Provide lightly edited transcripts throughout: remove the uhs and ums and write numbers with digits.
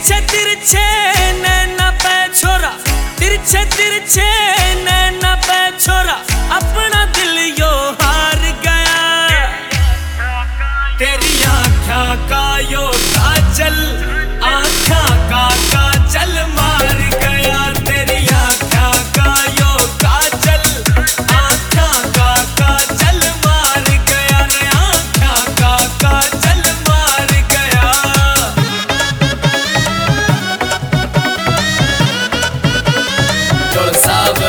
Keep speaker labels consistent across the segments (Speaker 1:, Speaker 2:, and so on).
Speaker 1: तिरछे तिरछे नैना पे छोरा, तिरछे तिरछे नैना पे छोरा, अपना दिल यो हार गया। तेरी आँखा का यो काजल, आँखा का काजल मार गया। तेरी आँखा का यो काजल, आँखा का काजल मार गया रे, आँखा का काजल मार गया। चोर साहब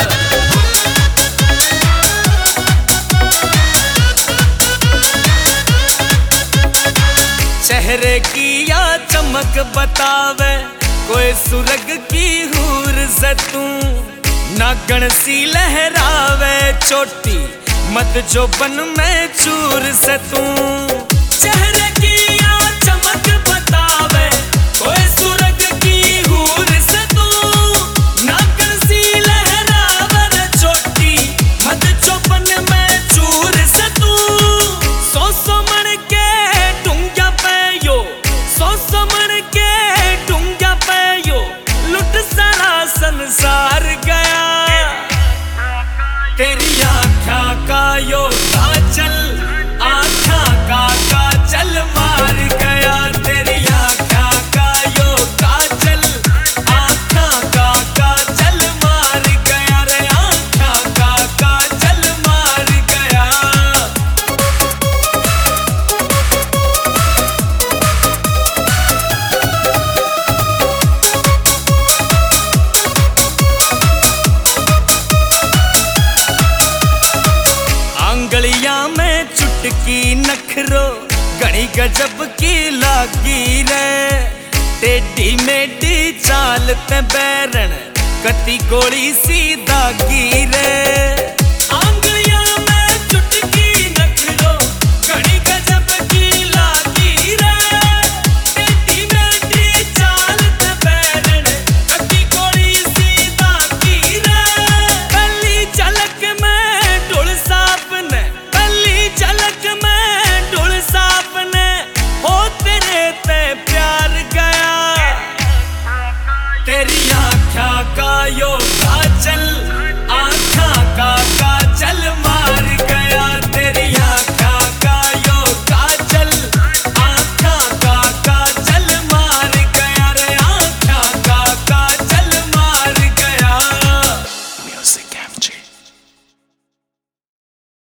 Speaker 1: चेहरे की या चमक बतावे, कोई सुरग की हूर से तू, नागण सी लहरावे चोटी, मत जो बन में चूर से तू। चेहरे की या चमक बतावे, कोई सुरग की हूर से तू, नागण सी लहरावे चोटी, मत जो बन में चूर से तू। सो सो मन के डूंगा पे यो, सो सो मन के डूंगा पे यो, लुट सारा संसार गया। तेरी आँखा का यो काजल, आँखा का काजल मार गया। तेरी आँखा का यो काजल, आँखा का काजल मार गया रे, आँखा का काजल मार गया। आंगलियां में चुटकी नखरो, घनी गजब की लागी रे। टेढ़ी मेढ़ी चाल ते बैरन, कती गोली सी दागी रे।